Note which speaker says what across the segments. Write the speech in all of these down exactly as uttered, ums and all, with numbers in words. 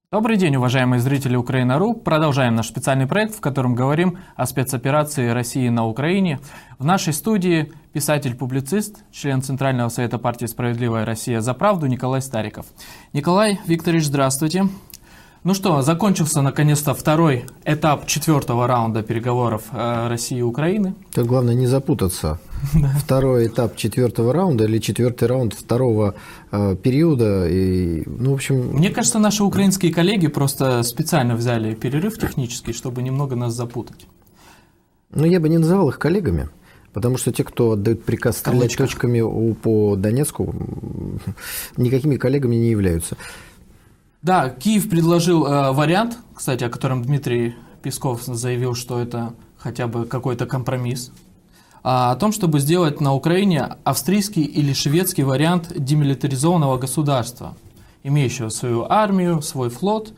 Speaker 1: Добрый день, уважаемые зрители Украина.ру. Продолжаем наш специальный проект, в котором говорим о спецоперации России на Украине. В нашей студии писатель-публицист, член Центрального совета партии «Справедливая Россия за правду» Николай Стариков. Николай Викторович, здравствуйте. Ну что, закончился наконец-то второй этап четвертого раунда переговоров России и Украины.
Speaker 2: Тут главное не запутаться. Второй этап четвертого раунда или четвертый раунд второго э, периода. И, ну, в общем...
Speaker 1: Мне кажется, наши украинские коллеги просто специально взяли перерыв технический, чтобы немного нас запутать.
Speaker 2: Ну, я бы не называл их коллегами, потому что те, кто отдают приказ стрелять точками по Донецку, никакими коллегами не являются.
Speaker 1: Да, Киев предложил э, вариант, кстати, о котором Дмитрий Песков заявил, что это хотя бы какой-то компромисс, о том, чтобы сделать на Украине австрийский или шведский вариант демилитаризованного государства, имеющего свою армию, свой флот,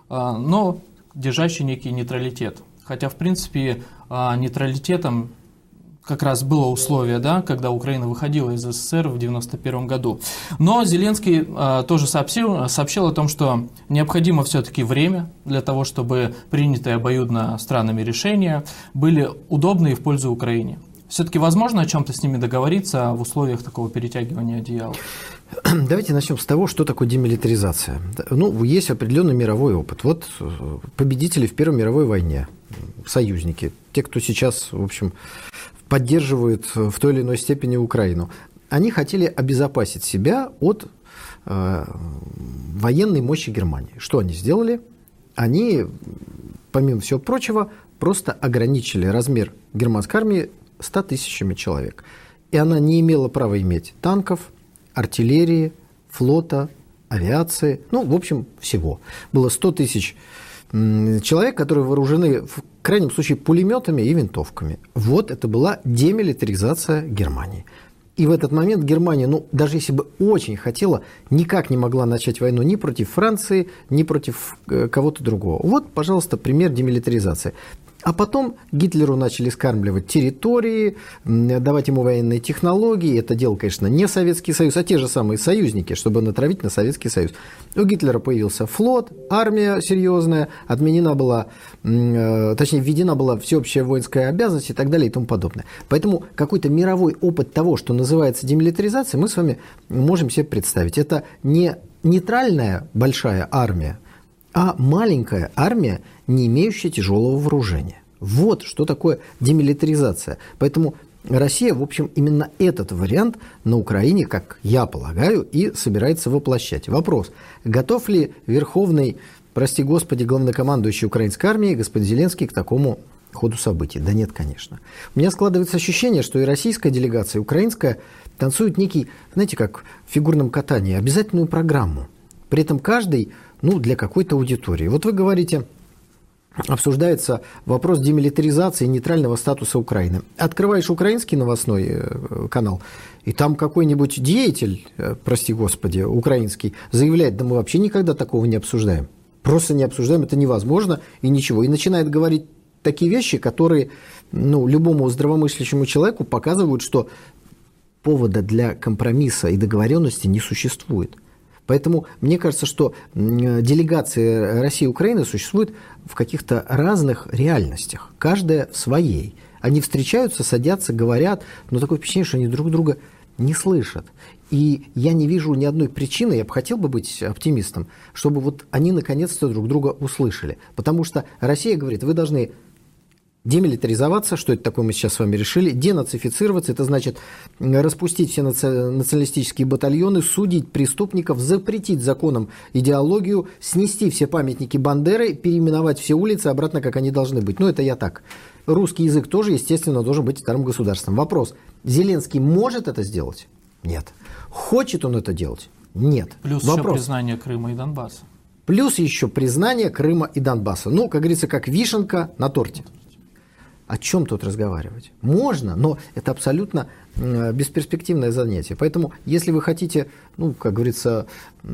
Speaker 1: но держащий некий нейтралитет. Хотя, в принципе, нейтралитетом как раз было условие, да, когда Украина выходила из СССР в девяносто первом году. Но Зеленский а, тоже сообщил, сообщил о том, что необходимо все-таки время для того, чтобы принятые обоюдно странами решения были удобны и в пользу Украине. Все-таки возможно о чем-то с ними договориться в условиях такого перетягивания одеяла?
Speaker 2: Давайте начнем с того, что такое демилитаризация. Ну, есть определенный мировой опыт. Вот победители в Первой мировой войне, союзники, те, кто сейчас, в общем, поддерживают в той или иной степени Украину, они хотели обезопасить себя от э, военной мощи Германии. Что они сделали? Они, помимо всего прочего, просто ограничили размер германской армии ста тысячами человек. И она не имела права иметь танков, артиллерии, флота, авиации, ну, в общем, всего. Было сто тысяч человек, которые вооружены, в крайнем случае, пулеметами и винтовками. Вот это была демилитаризация Германии. И в этот момент Германия, ну, даже если бы очень хотела, никак не могла начать войну ни против Франции, ни против кого-то другого. Вот, пожалуйста, пример демилитаризации. А потом Гитлеру начали скармливать территории, давать ему военные технологии. Это делал, конечно, не Советский Союз, а те же самые союзники, чтобы натравить на Советский Союз. У Гитлера появился флот, армия серьезная, отменена была, точнее, введена была всеобщая воинская обязанность и так далее и тому подобное. Поэтому какой-то мировой опыт того, что называется демилитаризацией, мы с вами можем себе представить. Это не нейтральная большая армия, а маленькая армия, не имеющая тяжелого вооружения. Вот что такое демилитаризация. Поэтому Россия, в общем, именно этот вариант на Украине, как я полагаю, и собирается воплощать. Вопрос: готов ли верховный, прости господи, главнокомандующий украинской армией господин Зеленский к такому ходу событий? Да нет, конечно. У меня складывается ощущение, что и российская делегация, и украинская танцуют некий, знаете, как в фигурном катании, обязательную программу. При этом каждый, ну, для какой-то аудитории. Вот вы говорите, обсуждается вопрос демилитаризации и нейтрального статуса Украины. Открываешь украинский новостной канал, и там какой-нибудь деятель, прости господи, украинский, заявляет: да мы вообще никогда такого не обсуждаем. Просто не обсуждаем, это невозможно, и ничего. И начинает говорить такие вещи, которые, ну, любому здравомыслящему человеку показывают, что повода для компромисса и договоренности не существует. Поэтому мне кажется, что делегации России и Украины существуют в каких-то разных реальностях, каждая своей. Они встречаются, садятся, говорят, но такое впечатление, что они друг друга не слышат. И я не вижу ни одной причины, я бы хотел бы быть оптимистом, чтобы вот они наконец-то друг друга услышали. Потому что Россия говорит: вы должны демилитаризоваться, что это такое, мы сейчас с вами решили, денацифицироваться, это значит распустить все националистические батальоны, судить преступников, запретить законом идеологию, снести все памятники Бандеры, переименовать все улицы обратно, как они должны быть. Ну, это я так. Русский язык тоже, естественно, должен быть вторым государством. Вопрос: Зеленский может это сделать? Нет. Хочет он это делать? Нет.
Speaker 1: Плюс
Speaker 2: Вопрос.
Speaker 1: еще признание Крыма и Донбасса.
Speaker 2: Плюс еще признание Крыма и Донбасса. Ну, как говорится, как вишенка на торте. О чем тут разговаривать? Можно, но это абсолютно бесперспективное занятие. Поэтому, если вы хотите, ну, как говорится,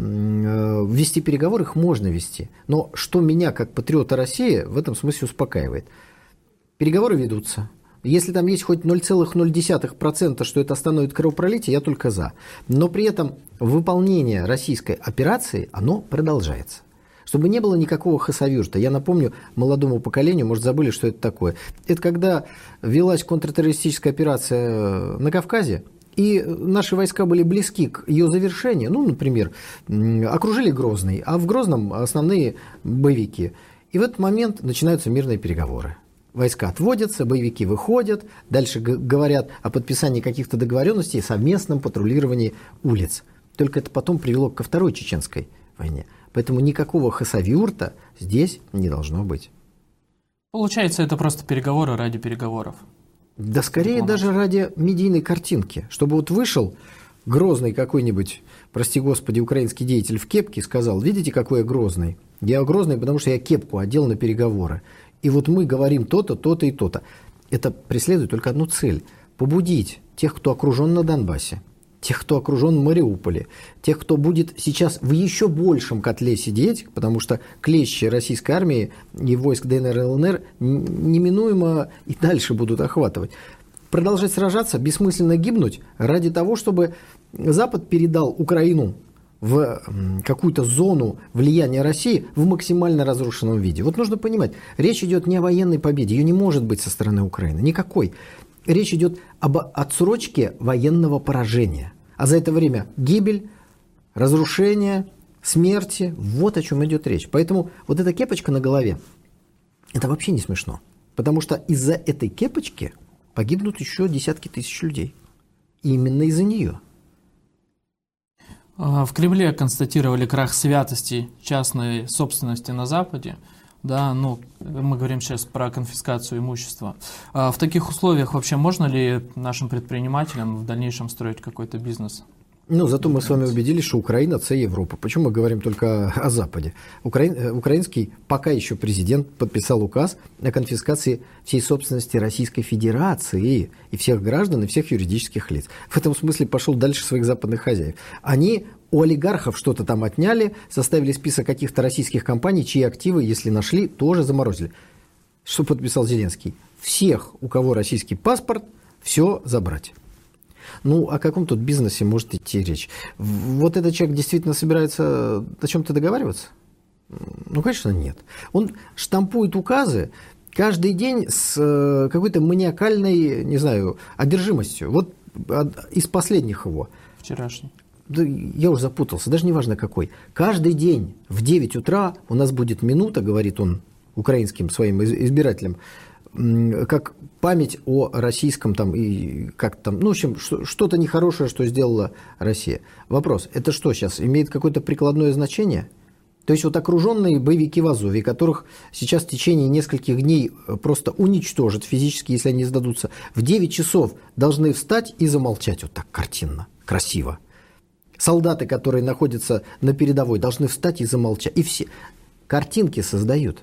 Speaker 2: вести переговоры, их можно вести. Но что меня, как патриота России, в этом смысле успокаивает? Переговоры ведутся. Если там есть хоть ноль целых ноль десятых процента, что это остановит кровопролитие, я только за. Но при этом выполнение российской операции, оно продолжается. Чтобы не было никакого хасавюрта. Я напомню молодому поколению, может, забыли, что это такое. Это когда велась контртеррористическая операция на Кавказе, и наши войска были близки к ее завершению. Ну, например, окружили Грозный, а в Грозном основные боевики. И в этот момент начинаются мирные переговоры. Войска отводятся, боевики выходят, дальше говорят о подписании каких-то договоренностей, совместном патрулировании улиц. Только это потом привело ко Второй Чеченской войне. Поэтому никакого хасавюрта здесь не должно быть.
Speaker 1: Получается, это просто переговоры ради переговоров.
Speaker 2: Да скорее даже ради медийной картинки. Чтобы вот вышел грозный какой-нибудь, прости господи, украинский деятель в кепке и сказал: видите, какой я грозный? Я грозный, потому что я кепку одел на переговоры. И вот мы говорим то-то, то-то и то-то. Это преследует только одну цель – побудить тех, кто окружен на Донбассе, тех, кто окружен в Мариуполе, тех, кто будет сейчас в еще большем котле сидеть, потому что клещи российской армии и войск ДНР и ЛНР неминуемо и дальше будут охватывать. Продолжать сражаться, бессмысленно гибнуть ради того, чтобы Запад передал Украину в какую-то зону влияния России в максимально разрушенном виде. Вот нужно понимать, речь идет не о военной победе, ее не может быть со стороны Украины, никакой. Речь идет об отсрочке военного поражения. А за это время гибель, разрушение, смерти, вот о чем идет речь. Поэтому вот эта кепочка на голове, это вообще не смешно. Потому что из-за этой кепочки погибнут еще десятки тысяч людей. И именно из-за нее.
Speaker 1: В Кремле констатировали крах святости частной собственности на Западе. Да, ну, мы говорим сейчас про конфискацию имущества. В таких условиях вообще можно ли нашим предпринимателям в дальнейшем строить какой-то бизнес?
Speaker 2: Ну, зато мы с вами убедились, что Украина – це Европа. Почему мы говорим только о Западе? Украин, украинский пока еще президент подписал указ о конфискации всей собственности Российской Федерации и всех граждан, и всех юридических лиц. В этом смысле пошел дальше своих западных хозяев. Они у олигархов что-то там отняли, составили список каких-то российских компаний, чьи активы, если нашли, тоже заморозили. Что подписал Зеленский? Всех, у кого российский паспорт, все забрать. Ну, о каком тут бизнесе может идти речь? Вот этот человек действительно собирается о чем-то договариваться? Ну, конечно, нет. Он штампует указы каждый день с какой-то маниакальной, не знаю, одержимостью. Вот из последних его.
Speaker 1: Вчерашний.
Speaker 2: Да, я уже запутался, даже не важно какой. Каждый день в девять утра у нас будет минута, говорит он украинским своим избирателям, как память о российском там, и как там, ну, в общем, что-то нехорошее, что сделала Россия. Вопрос, это что сейчас, имеет какое-то прикладное значение? То есть вот окруженные боевики в Азове, которых сейчас в течение нескольких дней просто уничтожат физически, если они сдадутся, в девять часов должны встать и замолчать вот так картинно, красиво. Солдаты, которые находятся на передовой, должны встать и замолчать. И все картинки создают.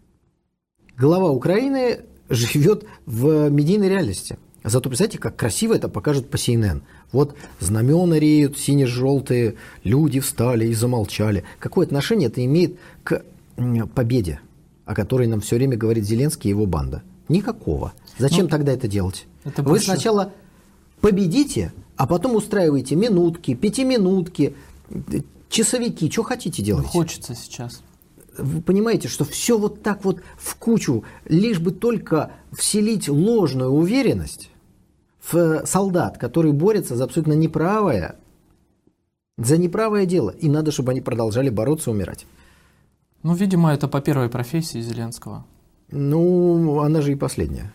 Speaker 2: Глава Украины живет в медийной реальности. Зато представьте, как красиво это покажут по си эн эн. Вот знамена реют, сине-желтые, люди встали и замолчали. Какое отношение это имеет к победе, о которой нам все время говорит Зеленский и его банда? Никакого. Зачем ну, тогда это делать? Это Вы больше... сначала победите, а потом устраиваете минутки, пятиминутки, часовики. Что хотите делать?
Speaker 1: Хочется сейчас.
Speaker 2: Вы понимаете, что все вот так вот в кучу, лишь бы только вселить ложную уверенность в солдат, которые борются за абсолютно неправое, за неправое дело. И надо, чтобы они продолжали бороться, умирать.
Speaker 1: Ну, видимо, это по первой профессии Зеленского.
Speaker 2: Ну, она же и последняя.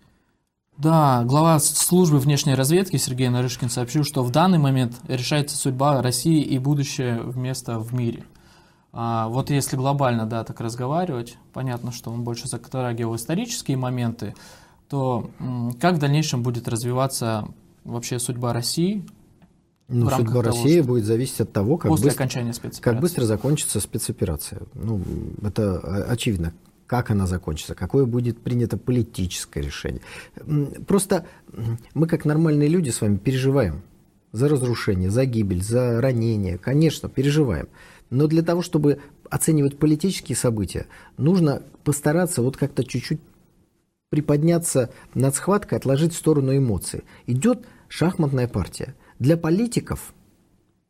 Speaker 1: Да, глава службы внешней разведки Сергей Нарышкин сообщил, что в данный момент решается судьба России и будущее места в мире. А вот если глобально, да, так разговаривать, понятно, что он больше затрагивал исторические моменты, то как в дальнейшем будет развиваться вообще судьба России?
Speaker 2: Ну, судьба того, России будет зависеть от того, как
Speaker 1: после
Speaker 2: быстро,
Speaker 1: окончания спецоперации.
Speaker 2: Как быстро закончится спецоперация. Ну, это очевидно. Как она закончится, какое будет принято политическое решение. Просто мы, как нормальные люди, с вами переживаем за разрушение, за гибель, за ранение. Конечно, переживаем. Но для того, чтобы оценивать политические события, нужно постараться вот как-то чуть-чуть приподняться над схваткой, отложить в сторону эмоций. Идет шахматная партия. Для политиков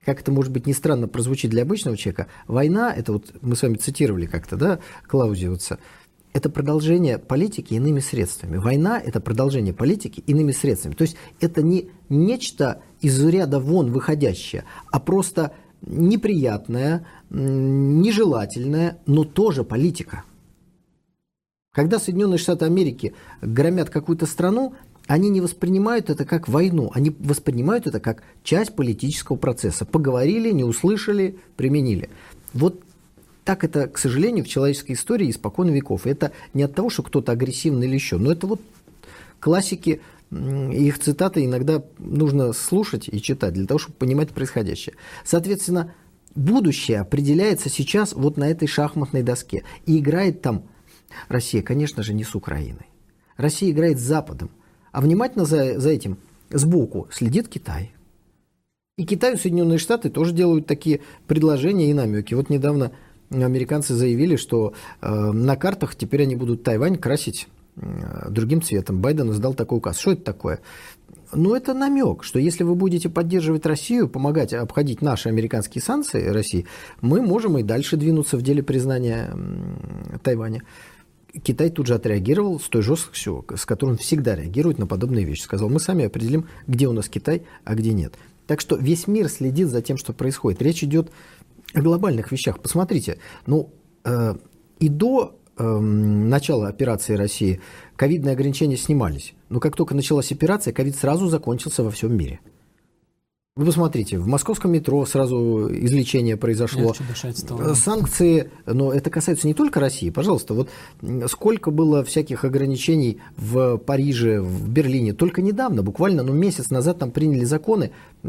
Speaker 2: как это, может быть, не странно прозвучит для обычного человека, война, это вот мы с вами цитировали как-то, да, Клаузевица, это продолжение политики иными средствами. Война – это продолжение политики иными средствами. То есть это не нечто из ряда вон выходящее, а просто неприятная, нежелательная, но тоже политика. Когда Соединенные Штаты Америки громят какую-то страну, они не воспринимают это как войну, они воспринимают это как часть политического процесса. Поговорили, не услышали, применили. Вот так это, к сожалению, в человеческой истории испокон веков. И это не от того, что кто-то агрессивный или еще, но это вот классики, их цитаты иногда нужно слушать и читать для того, чтобы понимать происходящее. Соответственно, будущее определяется сейчас вот на этой шахматной доске. И играет там Россия, конечно же, не с Украиной. Россия играет с Западом. А внимательно за, за этим сбоку следит Китай. И Китай и Соединенные Штаты тоже делают такие предложения и намеки. Вот недавно американцы заявили, что э, на картах теперь они будут Тайвань красить э, другим цветом. Байден издал такой указ. Что это такое? Ну, это намек, что если вы будете поддерживать Россию, помогать обходить наши американские санкции России, мы можем и дальше двинуться в деле признания э, Тайваня. Китай тут же отреагировал с той жесткостью, с которой он всегда реагирует на подобные вещи. Сказал, мы сами определим, где у нас Китай, а где нет. Так что весь мир следит за тем, что происходит. Речь идет о глобальных вещах. Посмотрите, ну, э, и до э, начала операции России ковидные ограничения снимались. Но как только началась операция, ковид сразу закончился во всем мире. Вы посмотрите, в московском метро сразу излечение произошло. Санкции, но это касается не только России. Пожалуйста, вот сколько было всяких ограничений в Париже, в Берлине. Только недавно, буквально ну, месяц назад там приняли законы.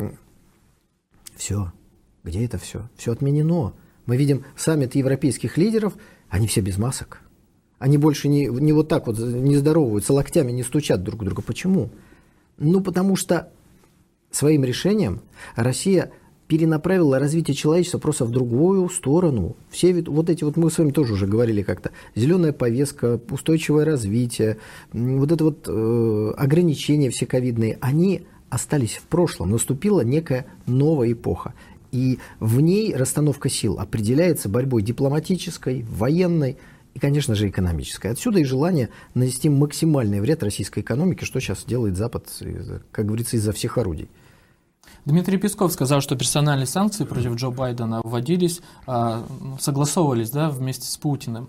Speaker 2: Все. Где это все? Все отменено. Мы видим саммит европейских лидеров, они все без масок. Они больше не, не вот так вот не здороваются, локтями не стучат друг к другу. Почему? Ну, потому что своим решением Россия перенаправила развитие человечества просто в другую сторону. Все вот эти, вот мы с вами тоже уже говорили как-то, зеленая повестка, устойчивое развитие, вот это вот э, ограничения все ковидные, они остались в прошлом. Наступила некая новая эпоха. И в ней расстановка сил определяется борьбой дипломатической, военной и, конечно же, экономической. Отсюда и желание нанести максимальный вред российской экономике, что сейчас делает Запад, как говорится, из-за всех орудий.
Speaker 1: Дмитрий Песков сказал, что персональные санкции против Джо Байдена вводились, согласовывались, да, вместе с Путиным.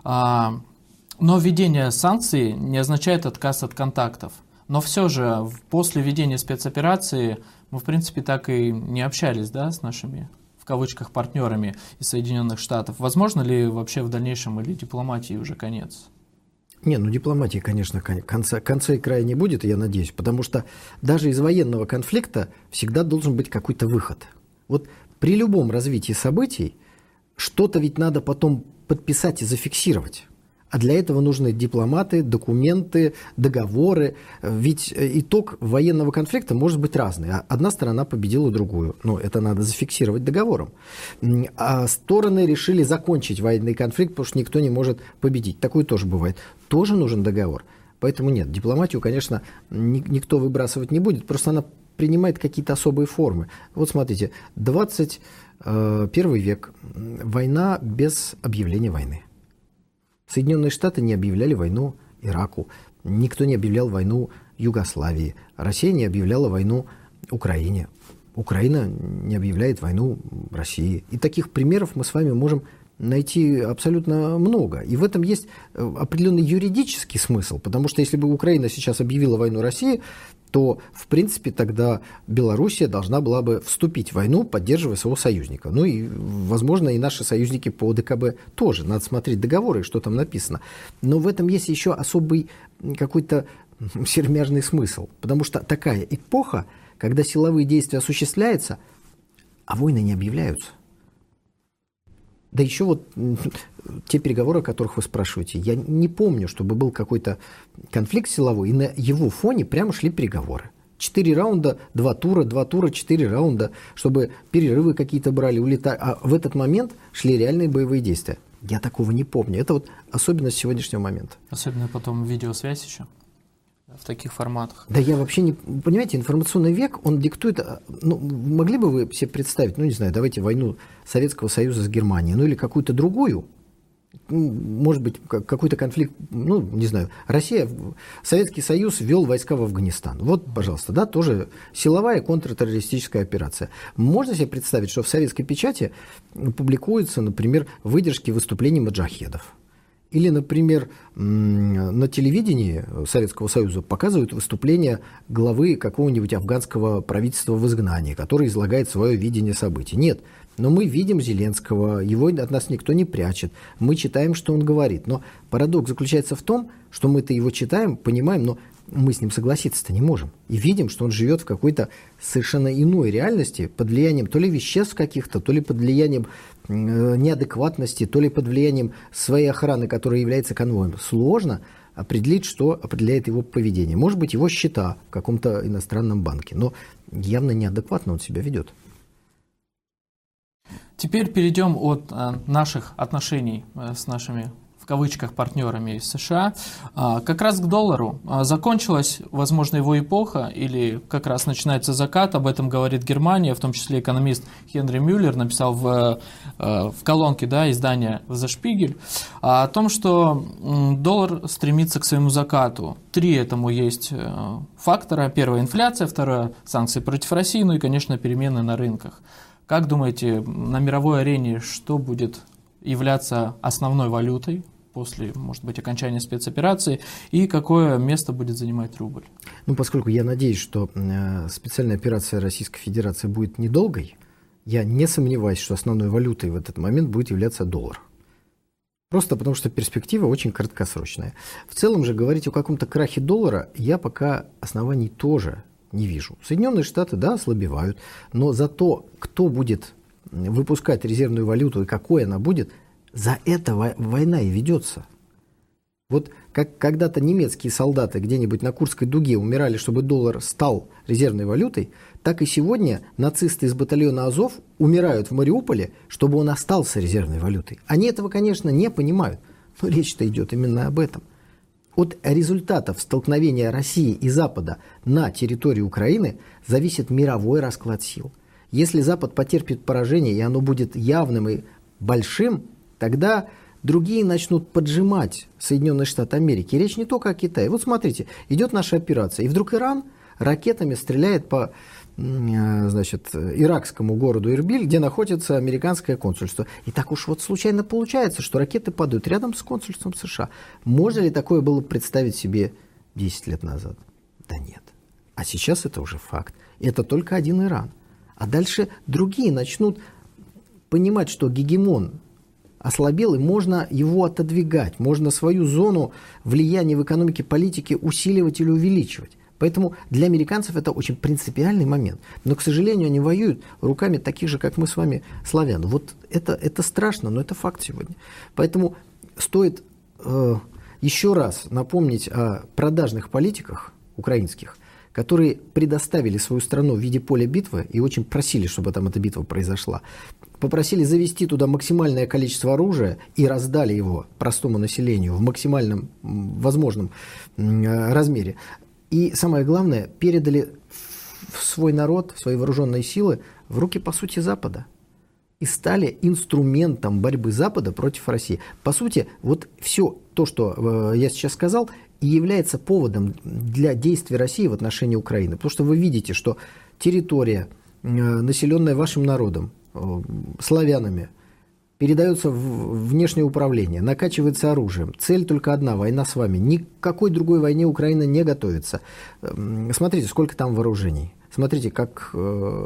Speaker 1: Но введение санкций не означает отказ от контактов. Но все же после введения спецоперации мы, в принципе, так и не общались, да, с нашими, в кавычках, партнерами из Соединенных Штатов. Возможно ли вообще в дальнейшем или дипломатии уже конец?
Speaker 2: Не, ну дипломатии, конечно, конца, конца и края не будет, я надеюсь, потому что даже из военного конфликта всегда должен быть какой-то выход. Вот при любом развитии событий что-то ведь надо потом подписать и зафиксировать. А для этого нужны дипломаты, документы, договоры. Ведь итог военного конфликта может быть разный. Одна сторона победила другую. Но это надо зафиксировать договором. А стороны решили закончить военный конфликт, потому что никто не может победить. Такое тоже бывает. Тоже нужен договор. Поэтому нет, дипломатию, конечно, никто выбрасывать не будет. Просто она принимает какие-то особые формы. Вот смотрите, двадцать первый век. Война без объявления войны. Соединенные Штаты не объявляли войну Ираку, никто не объявлял войну Югославии, Россия не объявляла войну Украине, Украина не объявляет войну России. И таких примеров мы с вами можем найти абсолютно много. И в этом есть определенный юридический смысл, потому что если бы Украина сейчас объявила войну России, то, в принципе, тогда Белоруссия должна была бы вступить в войну, поддерживая своего союзника. Ну и, возможно, и наши союзники по ДКБ тоже. Надо смотреть договоры, что там написано. Но в этом есть еще особый какой-то сермяжный смысл. Потому что такая эпоха, когда силовые действия осуществляются, а войны не объявляются. Да еще вот те переговоры, о которых вы спрашиваете, я не помню, чтобы был какой-то конфликт силовой, и на его фоне прямо шли переговоры. Четыре раунда, два тура, два тура, четыре раунда, чтобы перерывы какие-то брали, улетали. А в этот момент шли реальные боевые действия. Я такого не помню. Это вот особенность сегодняшнего момента.
Speaker 1: Особенно потом видеосвязь еще. в таких форматах.
Speaker 2: Да я вообще не... Понимаете, информационный век, он диктует... Ну, могли бы вы себе представить, ну, не знаю, давайте войну Советского Союза с Германией, ну, или какую-то другую, может быть, какой-то конфликт, ну, не знаю, Россия, Советский Союз ввел войска в Афганистан. Вот, пожалуйста, да, тоже силовая контртеррористическая операция. Можно себе представить, что в советской печати публикуются, например, выдержки выступлений маджахедов? Или, например, на телевидении Советского Союза показывают выступление главы какого-нибудь афганского правительства в изгнании, который излагает свое видение событий. Нет, но мы видим Зеленского, его от нас никто не прячет, мы читаем, что он говорит. Но парадокс заключается в том, что мы-то его читаем, понимаем, но мы с ним согласиться-то не можем. И видим, что он живет в какой-то совершенно иной реальности, под влиянием то ли веществ каких-то, то ли под влиянием неадекватности, то ли под влиянием своей охраны, которая является конвоем. Сложно определить, что определяет его поведение. Может быть, его счета в каком-то иностранном банке, но явно неадекватно он себя ведет.
Speaker 1: Теперь перейдем от э, наших отношений э, с нашими, в кавычках, партнерами из США, э, как раз к доллару. Э, закончилась, возможно, его эпоха, или как раз начинается закат, об этом говорит Германия, в том числе экономист Хенри Мюллер написал в, э, в колонке, да, издания «The Spiegel», о том, что э, доллар стремится к своему закату. Три этому есть э, фактора. Первое – инфляция, второе – санкции против России, ну и, конечно, перемены на рынках. Как думаете, на мировой арене что будет являться основной валютой после, может быть, окончания спецоперации, и какое место будет занимать рубль?
Speaker 2: Ну, поскольку я надеюсь, что специальная операция Российской Федерации будет недолгой, я не сомневаюсь, что основной валютой в этот момент будет являться доллар. Просто потому, что перспектива очень краткосрочная. В целом же говорить о каком-то крахе доллара я пока оснований тоже не вижу. Соединенные Штаты, да, ослабевают, но за то, кто будет выпускать резервную валюту и какой она будет, за это война и ведется. Вот как когда-то немецкие солдаты где-нибудь на Курской дуге умирали, чтобы доллар стал резервной валютой, так и сегодня нацисты из батальона Азов умирают в Мариуполе, чтобы он остался резервной валютой. Они этого, конечно, не понимают, но речь-то идет именно об этом. От результатов столкновения России и Запада на территории Украины зависит мировой расклад сил. Если Запад потерпит поражение, и оно будет явным и большим, тогда другие начнут поджимать Соединенные Штаты Америки. И речь не только о Китае. Вот смотрите, идет наша операция, и вдруг Иран ракетами стреляет по, значит, иракскому городу Ирбиль, где находится американское консульство. И так уж вот случайно получается, что ракеты падают рядом с консульством США. Можно ли такое было представить себе десять лет назад? Да нет. А сейчас это уже факт. И это только один Иран. А дальше другие начнут понимать, что гегемон ослабел, и можно его отодвигать, можно свою зону влияния в экономике, политике усиливать или увеличивать. Поэтому для американцев это очень принципиальный момент. Но, к сожалению, они воюют руками таких же, как мы с вами, славян. Вот это, это страшно, но это факт сегодня. Поэтому стоит э, еще раз напомнить о продажных политиках украинских, которые предоставили свою страну в виде поля битвы и очень просили, чтобы там эта битва произошла. Попросили завести туда максимальное количество оружия и раздали его простому населению в максимальном возможном размере. И самое главное, передали в свой народ, в свои вооруженные силы в руки, по сути, Запада. И стали инструментом борьбы Запада против России. По сути, вот все то, что я сейчас сказал, и является поводом для действий России в отношении Украины. Потому что вы видите, что территория, населенная вашим народом, славянами, передается в внешнее управление, накачивается оружием. Цель только одна – война с вами. Никакой другой войне Украина не готовится. Смотрите, сколько там вооружений. Смотрите, как,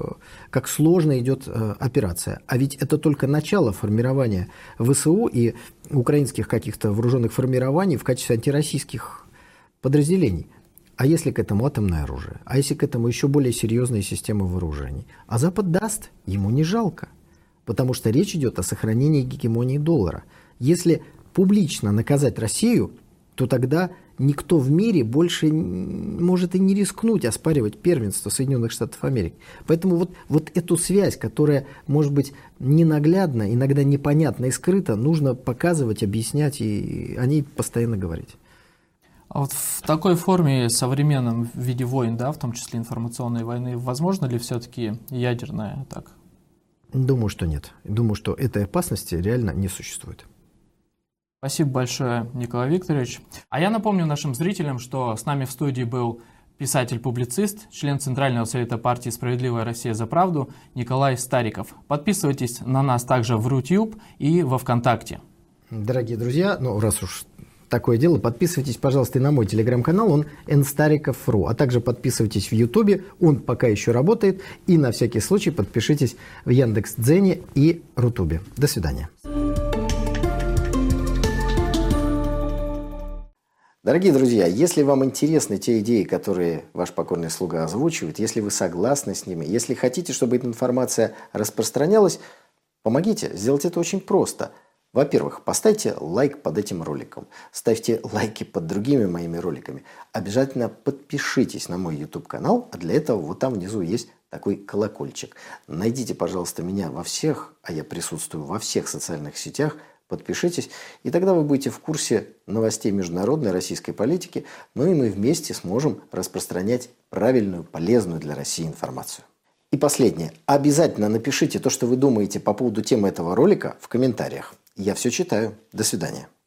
Speaker 2: как сложно идет операция. А ведь это только начало формирования ВСУ и украинских каких-то вооруженных формирований в качестве антироссийских подразделений. А если к этому атомное оружие? А если к этому еще более серьезные системы вооружений? А Запад даст, ему не жалко. Потому что речь идет о сохранении гегемонии доллара. Если публично наказать Россию, то тогда никто в мире больше может и не рискнуть оспаривать первенство Соединенных Штатов Америки. Поэтому вот, вот эту связь, которая может быть ненаглядна, иногда непонятна и скрыта, нужно показывать, объяснять и о ней постоянно говорить.
Speaker 1: А вот в такой форме, современном виде войн, да, в том числе информационной войны, возможно ли все-таки ядерная атака?
Speaker 2: Думаю, что нет. Думаю, что этой опасности реально не существует.
Speaker 1: Спасибо большое, Николай Викторович. А я напомню нашим зрителям, что с нами в студии был писатель-публицист, член Центрального совета партии «Справедливая Россия за правду» Николай Стариков. Подписывайтесь на нас также в Рутюб и во ВКонтакте.
Speaker 2: Дорогие друзья, ну раз уж такое дело, подписывайтесь, пожалуйста, и на мой телеграм-канал, он эн стариков точка ру, а также подписывайтесь в Ютубе, он пока еще работает, и на всякий случай подпишитесь в Яндекс.Дзене и Рутубе. До свидания. Дорогие друзья, если вам интересны те идеи, которые ваш покорный слуга озвучивает, если вы согласны с ними, если хотите, чтобы эта информация распространялась, помогите, сделайте это очень просто. Во-первых, поставьте лайк под этим роликом, ставьте лайки под другими моими роликами. Обязательно подпишитесь на мой YouTube-канал, а для этого вот там внизу есть такой колокольчик. Найдите, пожалуйста, меня во всех, а я присутствую во всех социальных сетях, подпишитесь, и тогда вы будете в курсе новостей международной российской политики, ну и мы вместе сможем распространять правильную, полезную для России информацию. И последнее. Обязательно напишите то, что вы думаете по поводу темы этого ролика в комментариях. Я все читаю. До свидания.